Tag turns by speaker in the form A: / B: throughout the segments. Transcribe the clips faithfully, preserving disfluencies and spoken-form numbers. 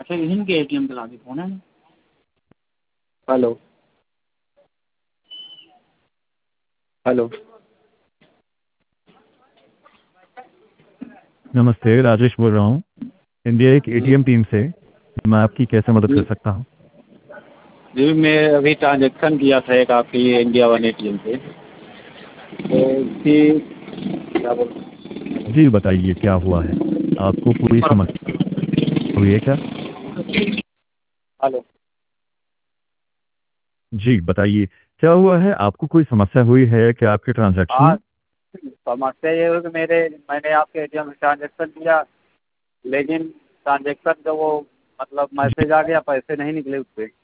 A: अच्छा यहीं के एटीएम पे लाके फोन है। हेलो हेलो
B: नमस्ते, राजेश बोल रहा हूँ इंडिया एक
A: जी
B: एटीएम टीम से। मैं आपकी कैसे मदद
A: जी
B: कर सकता हूँ?
A: जी मैं अभी ट्रांजेक्शन किया था एक आपकी इंडिया वन एटीएम पे, तो उसकी क्या बोल
B: जी बताइए क्या हुआ है? आपको कोई समस्या हुई है क्या?
A: हेलो
B: जी बताइए क्या हुआ है? आपको कोई समस्या हुई है क्या आपके ट्रांजैक्शन
A: हाँ,
B: में?
A: समस्या ये है कि मेरे मैंने आपके एटीएम में ट्रांजेक्शन किया, लेकिन ट्रांजेक्शन का वो मतलब
B: जी
A: मैसेज आ गया, पैसे नहीं निकले उस पर।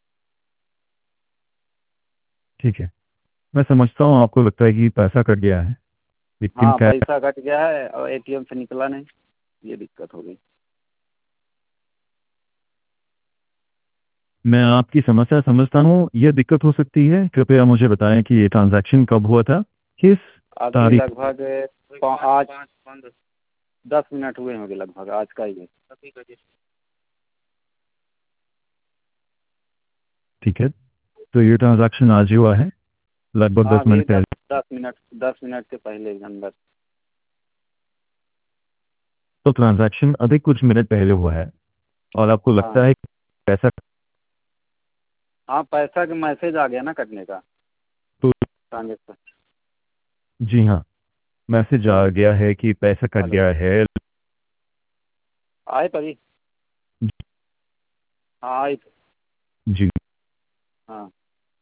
B: ठीक है, मैं समझता हूँ आपको लगता है कि पैसा कट गया है, लेकिन
A: हाँ,
B: क्या
A: पैसा कट गया है और एटीएम से निकला नहीं, ये दिक्कत हो गई।
B: मैं आपकी समस्या समझता हूँ, यह दिक्कत हो सकती है। कृपया मुझे बताएं कि ये ट्रांजैक्शन कब हुआ था, किस
A: अभी
B: तारीख?
A: लगभग पा- आज दस मिनट हुए होंगे लगभग, आज का ही है।
B: ठीक है, तो ये ट्रांजैक्शन आज ही हुआ है, लगभग
A: हाँ,
B: दस
A: अभी
B: मिनट
A: दस
B: पहले।
A: दस मिनट दस मिनट के पहले के अंदर।
B: तो ट्रांजैक्शन अधिक कुछ मिनट पहले हुआ है और आपको लगता
A: हाँ
B: है कि पैसा
A: हाँ, पैसा का मैसेज आ गया ना कटने का,
B: तो?
A: ट्रांजेक्शन।
B: जी हाँ, मैसेज आ
A: हाँ
B: गया है कि पैसा कट
A: हेलो,
B: गया है।
A: आए तभी। हाँ आई तो।
B: जी,
A: हाँ,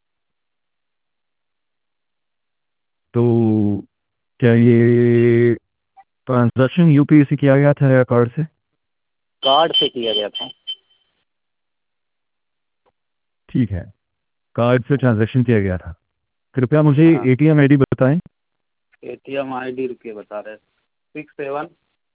B: तो क्या ये ट्रांजैक्शन यूपीआई से किया गया था या कार्ड से?
A: कार्ड से किया गया था।
B: ठीक है, कार्ड से ट्रांजैक्शन किया गया था। कृपया मुझे
A: हाँ,
B: एटीएम आईडी बताएं।
A: एटीएम आई डी रुपये बता रहे, सिक्स सेवन।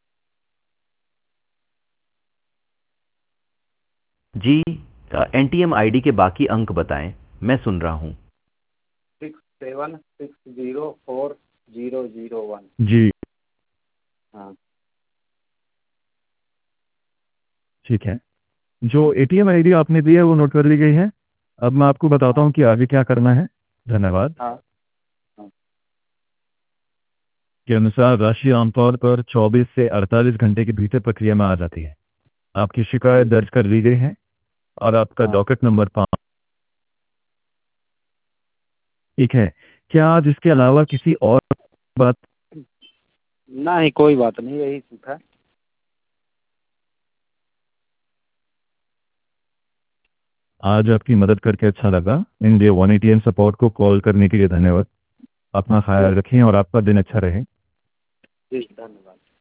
C: जी, एनटीएम आईडी के बाकी अंक बताएं, मैं सुन रहा हूं।
A: Six seven six zero four zero zero one.
B: जी
A: हाँ
B: ठीक है, जो एटीएम आईडी आपने दी है वो नोट कर ली गई है। अब मैं आपको बताता
A: हाँ
B: हूँ कि आगे क्या करना है। धन्यवाद।
A: हाँ हाँ।
B: के अनुसार राशि आमतौर पर चौबीस से अड़तालीस घंटे के भीतर प्रक्रिया में आ जाती है। आपकी शिकायत
A: ठीक है।
B: दर्ज कर ली गई है और आपका
A: हाँ,
B: डॉकेट नंबर पाँच। ठीक है, क्या आज इसके अलावा किसी और बात?
A: नहीं कोई बात नहीं, यही सीखा।
B: आज आपकी मदद करके अच्छा लगा। इंडिया वन एटीएम सपोर्ट को कॉल करने के लिए धन्यवाद। अपना ख्याल
A: ठीक
B: रखें और आपका दिन अच्छा रहे।
A: ठीक, धन्यवाद।